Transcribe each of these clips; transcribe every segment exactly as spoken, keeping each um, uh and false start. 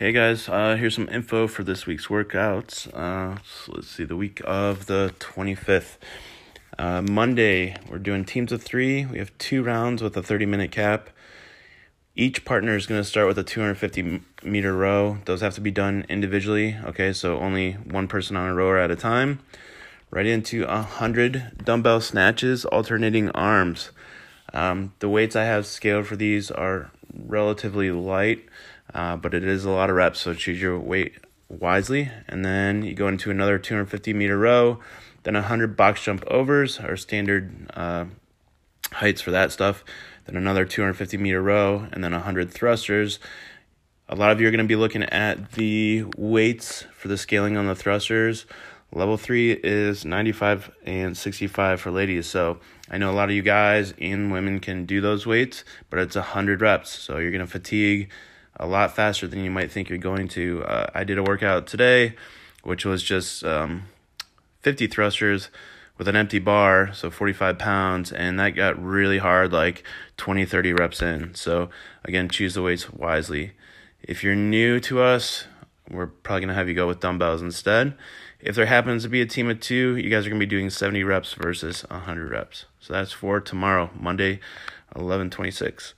Hey guys, uh, here's some info for this week's workouts. Uh, so let's see, the week of the twenty-fifth. Uh, Monday, we're doing teams of three. We have two rounds with a thirty-minute cap. Each partner is going to start with a two hundred fifty meter row. Those have to be done individually, okay? So only one person on a rower at a time. Right into one hundred dumbbell snatches, alternating arms. Um, the weights I have scaled for these are relatively light. Uh, but it is a lot of reps, so choose your weight wisely. And then you go into another two hundred fifty meter row, then one hundred box jump overs, our standard uh, heights for that stuff, then another two hundred fifty meter row, and then one hundred thrusters. A lot of you are going to be looking at the weights for the scaling on the thrusters. Level three is ninety-five and sixty-five for ladies. So I know a lot of you guys and women can do those weights, but it's one hundred reps. So you're going to fatigue a lot faster than you might think you're going to. Uh, I did a workout today, which was just um, fifty thrusters with an empty bar, so forty-five pounds, and that got really hard, like twenty, thirty reps in. So again, choose the weights wisely. If you're new to us, we're probably going to have you go with dumbbells instead. If there happens to be a team of two, you guys are going to be doing seventy reps versus one hundred reps. So that's for tomorrow, Monday, eleven twenty-six.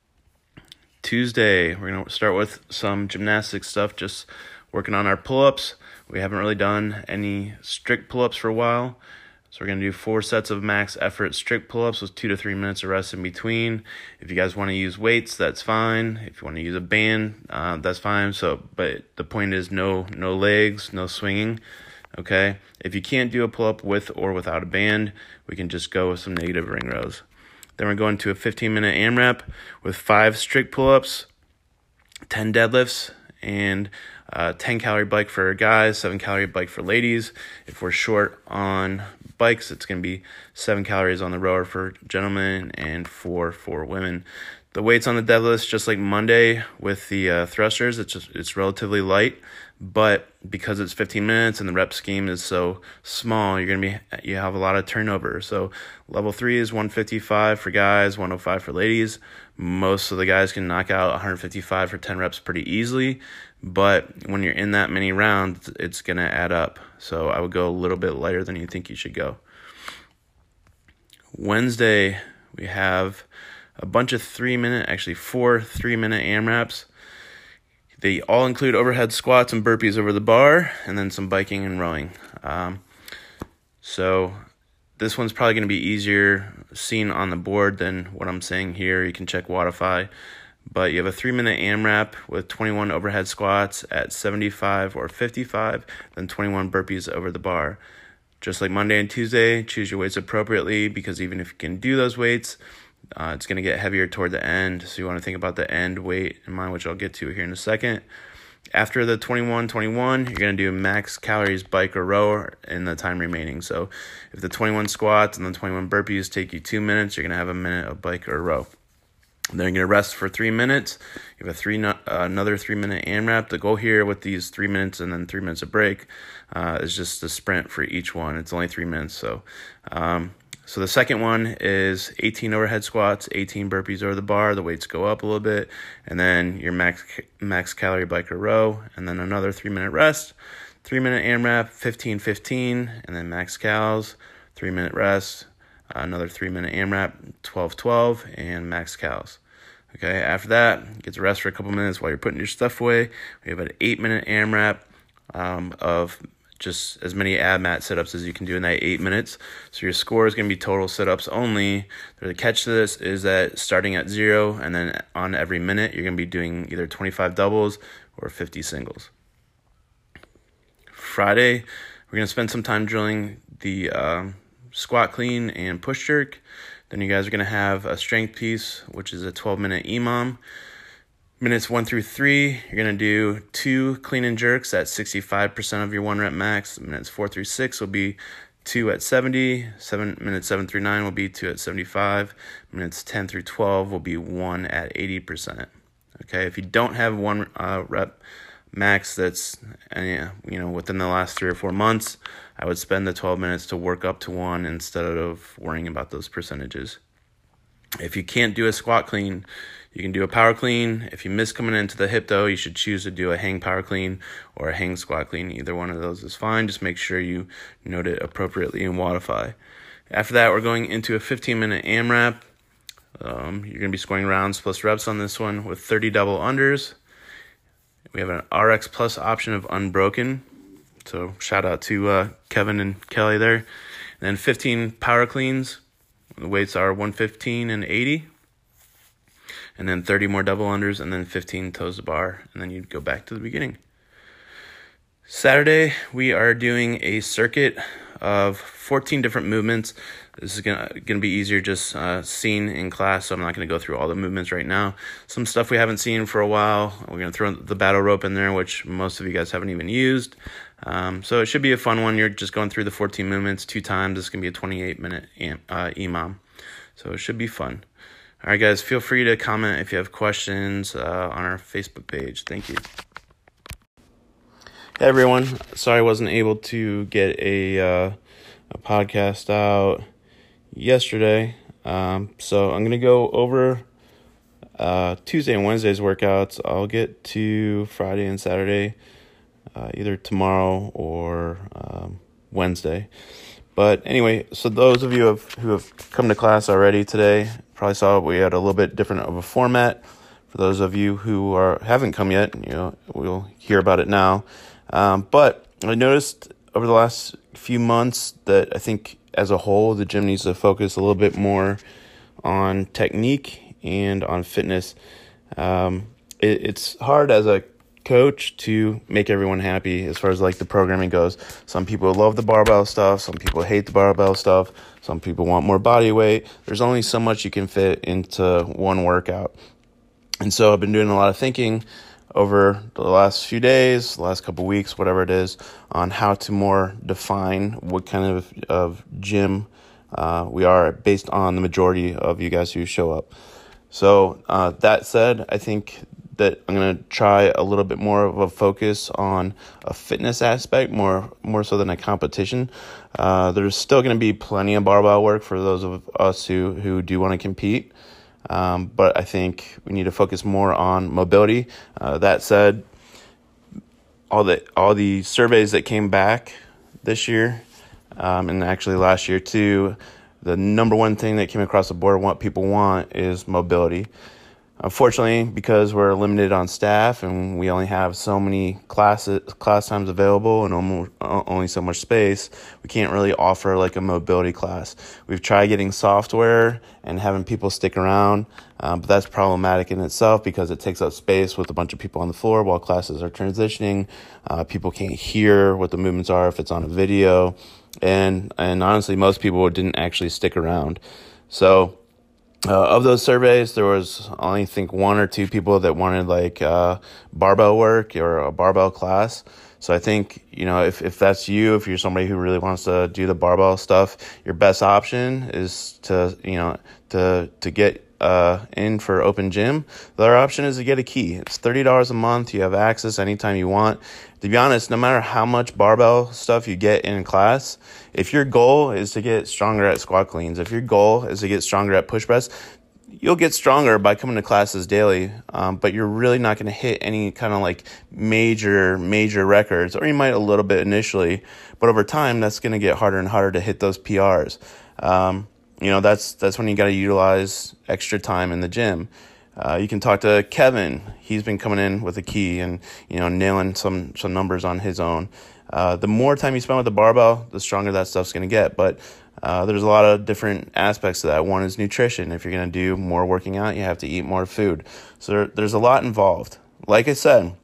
Tuesday, we're going to start with some gymnastics stuff, just working on our pull-ups. We haven't really done any strict pull-ups for a while. So we're going to do four sets of max effort strict pull-ups with two to three minutes of rest in between. If you guys want to use weights, that's fine. If you want to use a band, uh, that's fine. So, but the point is no, no legs, no swinging. Okay. If you can't do a pull-up with or without a band, we can just go with some negative ring rows. Then we're going to a fifteen minute AMRAP with five strict pull-ups, ten deadlifts, and uh, ten calorie bike for guys, seven calorie bike for ladies. If we're short on bikes, it's going to be seven calories on the rower for gentlemen and four for women. The weights on the deadlifts, just like Monday with the uh, thrusters, it's just, it's relatively light, but because it's fifteen minutes and the rep scheme is so small, you're gonna be you have a lot of turnover. So level three is one fifty-five for guys, one oh five for ladies. Most of the guys can knock out one fifty-five for ten reps pretty easily, but when you're in that many rounds, it's gonna add up. So I would go a little bit lighter than you think you should go. Wednesday, we have a bunch of three minute, actually four three minute AMRAPs. They all include overhead squats and burpees over the bar, and then some biking and rowing. Um, so this one's probably going to be easier seen on the board than what I'm saying here. You can check Wodify. But you have a three minute AMRAP with twenty-one overhead squats at seventy-five or fifty-five, then twenty-one burpees over the bar. Just like Monday and Tuesday, choose your weights appropriately, because even if you can do those weights, Uh, it's going to get heavier toward the end, so you want to think about the end weight in mind, which I'll get to here in a second. After the twenty-one twenty-one, you're going to do max calories bike or row in the time remaining. So if the twenty-one squats and the twenty-one burpees take you two minutes, you're going to have a minute of bike or row. Then you're going to rest for three minutes. You have a three uh, another three-minute AMRAP. The goal here with these three minutes and then three minutes of break uh, is just a sprint for each one. It's only three minutes, so... Um, So the second one is eighteen overhead squats, eighteen burpees over the bar. The weights go up a little bit, and then your max max calorie bike or row, and then another three minute rest, three minute AMRAP, fifteen fifteen, and then max cals, three minute rest, uh, another three minute AMRAP, twelve twelve, and max cals. Okay, after that, get to rest for a couple minutes while you're putting your stuff away. We have an eight minute AMRAP um, of just as many ab mat sit-ups as you can do in that eight minutes. So your score is going to be total sit-ups only. The catch to this is that starting at zero and then on every minute, you're going to be doing either twenty-five doubles or fifty singles. Friday, we're going to spend some time drilling the uh, squat clean and push jerk. Then you guys are going to have a strength piece, which is a twelve minute E M O M. Minutes one through three, you're going to do two clean and jerks at sixty-five percent of your one rep max. Minutes four through six will be two at seventy. Seven, minutes seven through nine will be two at seventy-five. Minutes ten through twelve will be one at eighty percent. Okay, if you don't have one uh, rep max that's uh, you know within the last three or four months, I would spend the twelve minutes to work up to one instead of worrying about those percentages. If you can't do a squat clean, you can do a power clean. If you miss coming into the hip, though, you should choose to do a hang power clean or a hang squat clean. Either one of those is fine. Just make sure you note it appropriately in Wodify. After that, we're going into a fifteen-minute AMRAP. Um, you're going to be scoring rounds plus reps on this one with thirty double unders. We have an R X Plus option of unbroken. So shout out to uh, Kevin and Kelly there. And then fifteen power cleans. The weights are one fifteen and eighty. And then thirty more double unders, and then fifteen toes to bar. And then you'd go back to the beginning. Saturday, we are doing a circuit of fourteen different movements. This is gonna gonna be easier just uh, seen in class, so I'm not gonna go through all the movements right now. Some stuff we haven't seen for a while. We're gonna throw the battle rope in there, which most of you guys haven't even used. Um, so it should be a fun one. You're just going through the fourteen movements two times. It's gonna be a twenty-eight minute uh, E M O M, so it should be fun. All right, guys, feel free to comment if you have questions uh, on our Facebook page. Thank you. Hey, everyone. Sorry I wasn't able to get a, uh, a podcast out yesterday. Um, so I'm going to go over uh, Tuesday and Wednesday's workouts. I'll get to Friday and Saturday, uh, either tomorrow or um, Wednesday. But anyway, so those of you have, who have come to class already today probably saw we had a little bit different of a format. For those of you who are haven't come yet, you know, we'll hear about it now. Um, but I noticed over the last few months that I think as a whole, the gym needs to focus a little bit more on technique and on fitness. Um, it, it's hard as a coach to make everyone happy as far as like the programming goes. Some people love the barbell stuff. Some people hate the barbell stuff. Some people want more body weight. There's only so much you can fit into one workout. And so I've been doing a lot of thinking over the last few days, the last couple weeks, whatever it is, on how to more define what kind of, of gym uh, we are based on the majority of you guys who show up. So uh, that said, I think that I'm going to try a little bit more of a focus on a fitness aspect, more more so than a competition. Uh, there's still going to be plenty of barbell work for those of us who, who do want to compete. Um, but I think we need to focus more on mobility. Uh, that said, all the all the surveys that came back this year, um, and actually last year too, the number one thing that came across the board, what people want, is mobility. Unfortunately, because we're limited on staff and we only have so many classes, class times available and almost, only so much space, we can't really offer like a mobility class. We've tried getting software and having people stick around, um, but that's problematic in itself because it takes up space with a bunch of people on the floor while classes are transitioning. Uh, people can't hear what the movements are if it's on a video. And, and honestly, most people didn't actually stick around. So Uh, of those surveys, there was only, I think, one or two people that wanted like uh, barbell work or a barbell class. So I think, you know, if, if that's you, if you're somebody who really wants to do the barbell stuff, your best option is to, you know, to to get uh, in for open gym. The other option is to get a key. It's thirty dollars a month. You have access anytime you want. To be honest, no matter how much barbell stuff you get in class, if your goal is to get stronger at squat cleans, if your goal is to get stronger at push press, you'll get stronger by coming to classes daily, um, but you're really not going to hit any kind of like major, major records, or you might a little bit initially, but over time, that's going to get harder and harder to hit those P Rs. Um, you know, that's that's when you got to utilize extra time in the gym. Uh, you can talk to Kevin. He's been coming in with a key and, you know, nailing some, some numbers on his own. Uh, the more time you spend with the barbell, the stronger that stuff's going to get. But uh, there's a lot of different aspects to that. One is nutrition. If you're going to do more working out, you have to eat more food. So there, there's a lot involved. Like I said,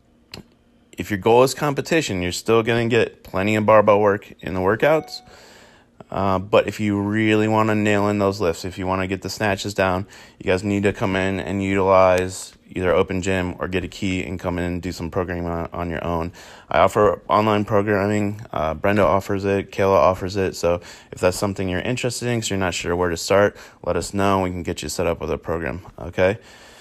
if your goal is competition, you're still going to get plenty of barbell work in the workouts. Uh, but if you really want to nail in those lifts, if you want to get the snatches down, you guys need to come in and utilize either open gym or get a key and come in and do some programming on, on your own. I offer online programming. Uh, Brenda offers it. Kayla offers it. So if that's something you're interested in, so you're not sure where to start, let us know. We can get you set up with a program. Okay.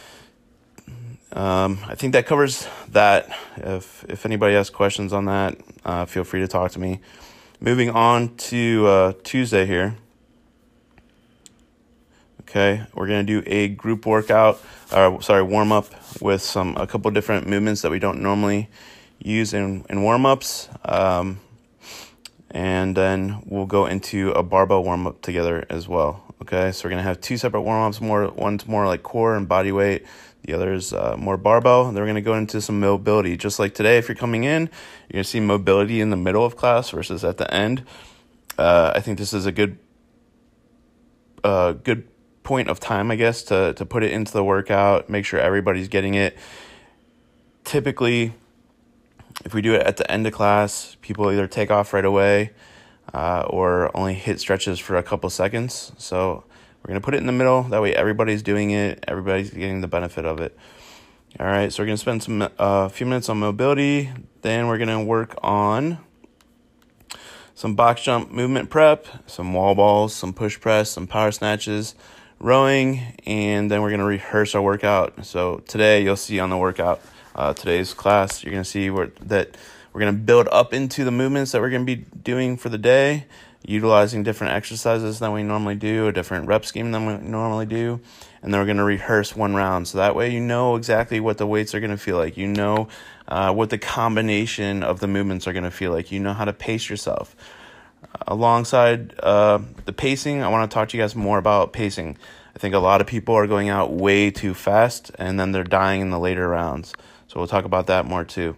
Um, I think that covers that. If, if anybody has questions on that, uh, feel free to talk to me. Moving on to uh, Tuesday here. Okay, we're gonna do a group workout, or sorry, warm up with some a couple different movements that we don't normally use in in warm ups, um, and then we'll go into a barbell warm up together as well. Okay, so we're gonna have two separate warm ups. More one's more like core and body weight. The other is uh, more barbell. Then we're gonna go into some mobility. Just like today, if you're coming in, you're gonna see mobility in the middle of class versus at the end. Uh, I think this is a good, uh, good. point of time, I guess, to to put it into the workout, make sure everybody's getting it. Typically, if we do it at the end of class, people either take off right away uh, or only hit stretches for a couple seconds. So we're going to put it in the middle. That way everybody's doing it. Everybody's getting the benefit of it. All right, so we're going to spend some a uh, few minutes on mobility. Then we're going to work on some box jump movement prep, some wall balls, some push press, some power snatches, rowing, and then we're going to rehearse our workout. So today you'll see on the workout, uh, today's class, you're going to see where, that we're going to build up into the movements that we're going to be doing for the day, utilizing different exercises than we normally do, a different rep scheme than we normally do, and then we're going to rehearse one round. So that way you know exactly what the weights are going to feel like. You know uh, what the combination of the movements are going to feel like. You know how to pace yourself. Alongside uh, the pacing, I want to talk to you guys more about pacing. I think a lot of people are going out way too fast, and then they're dying in the later rounds. So we'll talk about that more too.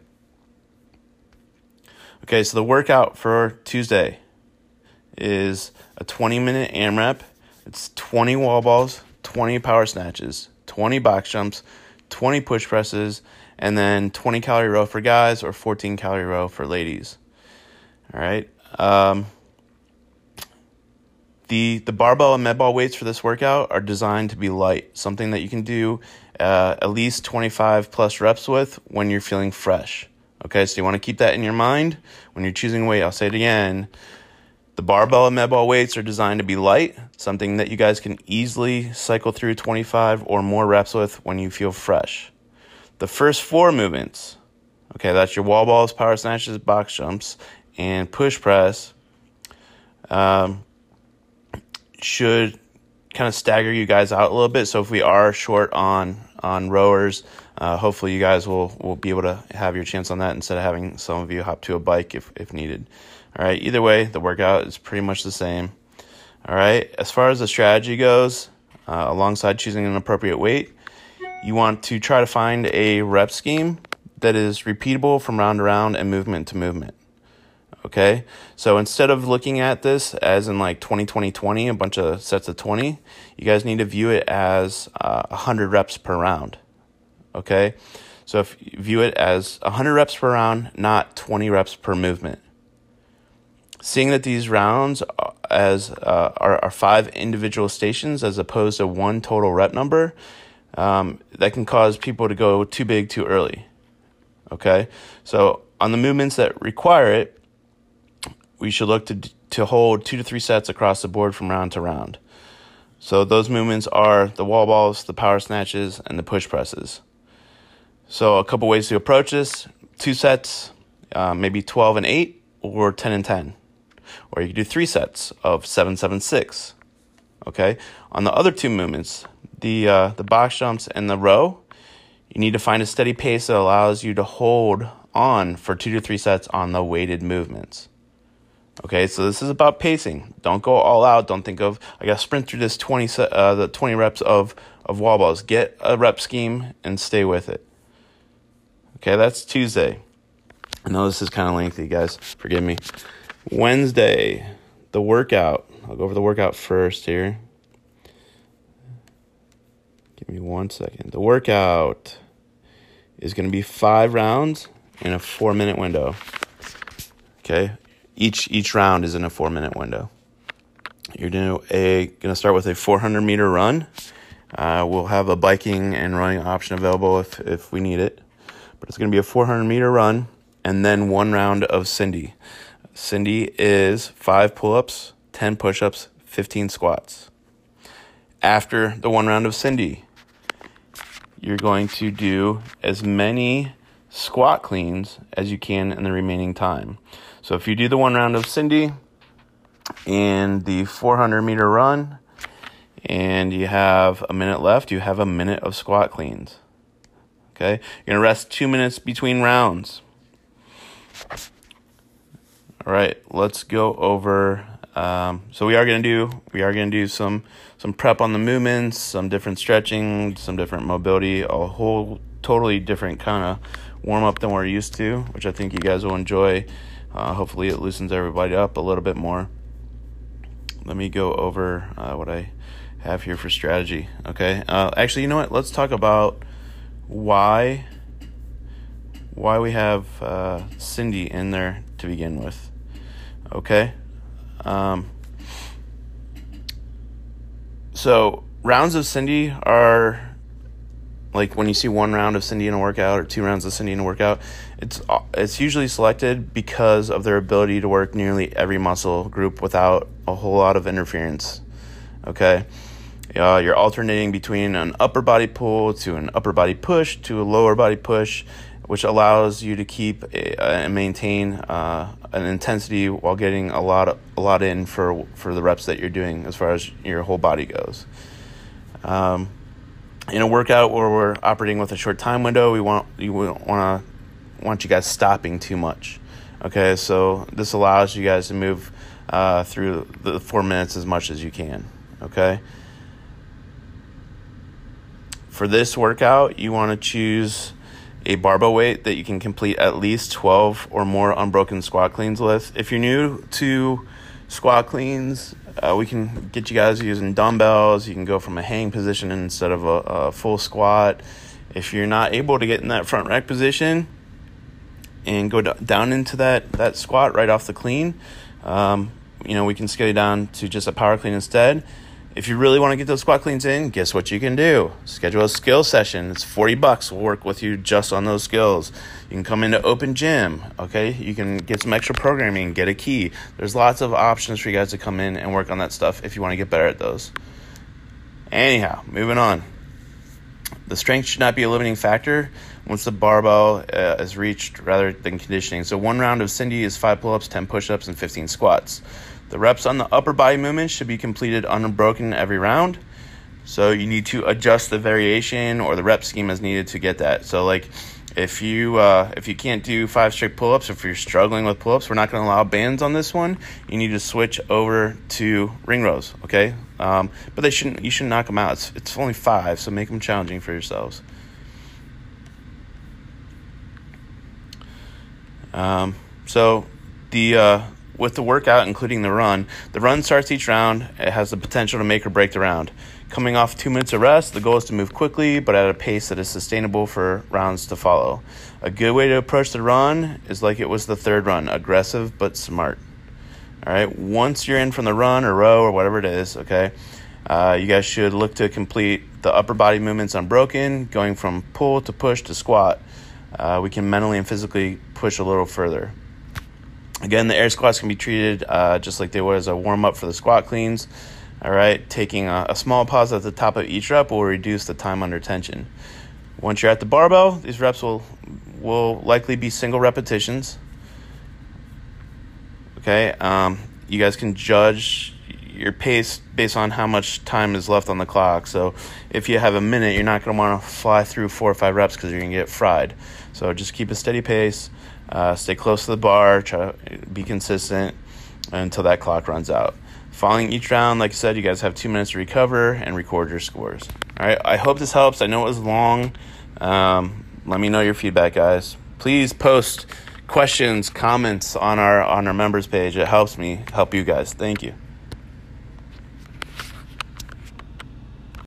Okay, so the workout for Tuesday is a twenty-minute AMRAP. It's twenty wall balls, twenty power snatches, twenty box jumps, twenty push presses, and then twenty calorie row for guys or fourteen calorie row for ladies. All right. Um, The the barbell and med ball weights for this workout are designed to be light, something that you can do uh, at least twenty-five plus reps with when you're feeling fresh. Okay, so you want to keep that in your mind when you're choosing weight. I'll say it again. The barbell and med ball weights are designed to be light, something that you guys can easily cycle through twenty-five or more reps with when you feel fresh. The first four movements, okay, that's your wall balls, power snatches, box jumps, and push press. Um, should kind of stagger you guys out a little bit. So if we are short on on rowers, uh, hopefully you guys will, will be able to have your chance on that instead of having some of you hop to a bike if, if needed. All right, either way, the workout is pretty much the same. All right, as far as the strategy goes, uh, alongside choosing an appropriate weight, you want to try to find a rep scheme that is repeatable from round to round and movement to movement. Okay, so instead of looking at this as in like twenty, twenty, twenty, a bunch of sets of twenty, you guys need to view it as uh, one hundred reps per round. Okay, so if you view it as one hundred reps per round, not twenty reps per movement. Seeing that these rounds as uh, are, are five individual stations as opposed to one total rep number, um, that can cause people to go too big too early. Okay, so on the movements that require it, we should look to to hold two to three sets across the board from round to round. So those movements are the wall balls, the power snatches, and the push presses. So a couple ways to approach this: two sets, uh, maybe twelve and eight, or ten and ten. Or you can do three sets of seven, seven, six. Okay. On the other two movements, the uh, the box jumps and the row, you need to find a steady pace that allows you to hold on for two to three sets on the weighted movements. Okay, so this is about pacing. Don't go all out. Don't think of, I got to sprint through this twenty, uh, the twenty reps of, of wall balls. Get a rep scheme and stay with it. Okay, that's Tuesday. I know this is kind of lengthy, guys. Forgive me. Wednesday, the workout. I'll go over the workout first here. Give me one second. The workout is going to be five rounds in a four-minute window. Okay. Each each round is in a four-minute window. You're gonna a gonna start with a four hundred meter run. Uh, we'll have a biking and running option available if if we need it, but it's gonna be a four hundred meter run and then one round of Cindy. Cindy is five pull-ups, ten push-ups, fifteen squats. After the one round of Cindy, you're going to do as many squat cleans as you can in the remaining time. So if you do the one round of Cindy and the four hundred meter run and you have a minute left, you have a minute of squat cleans. Okay, you're gonna rest two minutes between rounds. All right, let's go over. Um, so we are gonna do we are gonna do some some prep on the movements, some different stretching, some different mobility, a whole totally different kind of warm up than we're used to, which I think you guys will enjoy. Uh, hopefully, it loosens everybody up a little bit more. Let me go over uh, what I have here for strategy. Okay, uh, actually, you know what? Let's talk about why why we have uh, Cindy in there to begin with. Okay, um, so rounds of Cindy are like when you see one round of Cindy in a workout or two rounds of Cindy in a workout, it's it's usually selected because of their ability to work nearly every muscle group without a whole lot of interference. Okay. Uh, you're alternating between an upper body pull to an upper body push to a lower body push, which allows you to keep a, and maintain uh, an intensity while getting a lot of, a lot in for for the reps that you're doing as far as your whole body goes. Um, in a workout where we're operating with a short time window, we want you want to want you guys stopping too much. Okay, so this allows you guys to move uh, through the four minutes as much as you can. Okay. For this workout, you want to choose a barbell weight that you can complete at least twelve or more unbroken squat cleans with. If you're new to squat cleans, uh, we can get you guys using dumbbells. You can go from a hang position instead of a, a full squat. If you're not able to get in that front rack position and go d- down into that, that squat right off the clean, um, you know, we can scale you down to just a power clean instead. If you really want to get those squat cleans in, guess what you can do? Schedule a skill session. It's forty bucks. We'll work with you just on those skills. You can come into Open Gym, okay? You can get some extra programming, get a key. There's lots of options for you guys to come in and work on that stuff if you want to get better at those. Anyhow, moving on. The strength should not be a limiting factor once the barbell uh, is reached rather than conditioning. So one round of Cindy is five pull-ups, ten push-ups, and fifteen squats. The reps on the upper body movements should be completed unbroken every round. So you need to adjust the variation or the rep scheme as needed to get that. So like if you uh, if you can't do five straight pull-ups, if you're struggling with pull-ups, we're not going to allow bands on this one. You need to switch over to ring rows, okay? Um, but they shouldn't. You shouldn't knock them out. It's, it's only five, so make them challenging for yourselves. Um, so the uh, with the workout, including the run, the run starts each round. It has the potential to make or break the round. Coming off two minutes of rest, the goal is to move quickly, but at a pace that is sustainable for rounds to follow. A good way to approach the run is like it was the third run, aggressive but smart. All right, once you're in from the run or row or whatever it is, okay, uh, you guys should look to complete the upper body movements unbroken, going from pull to push to squat. Uh, we can mentally and physically push a little further. Again, the air squats can be treated uh, just like they would as a warm-up for the squat cleans. All right, taking a, a small pause at the top of each rep will reduce the time under tension. Once you're at the barbell, these reps will will likely be single repetitions. Okay, um, you guys can judge your pace based on how much time is left on the clock. So if you have a minute, you're not going to want to fly through four or five reps because you're going to get fried. So just keep a steady pace. Uh, stay close to the bar, try to be consistent until that clock runs out. Following each round, like I said, you guys have two minutes to recover and record your scores. All right, I hope this helps. I know it was long. Um, let me know your feedback, guys. Please post questions, comments on our on our members page. It helps me help you guys. Thank you.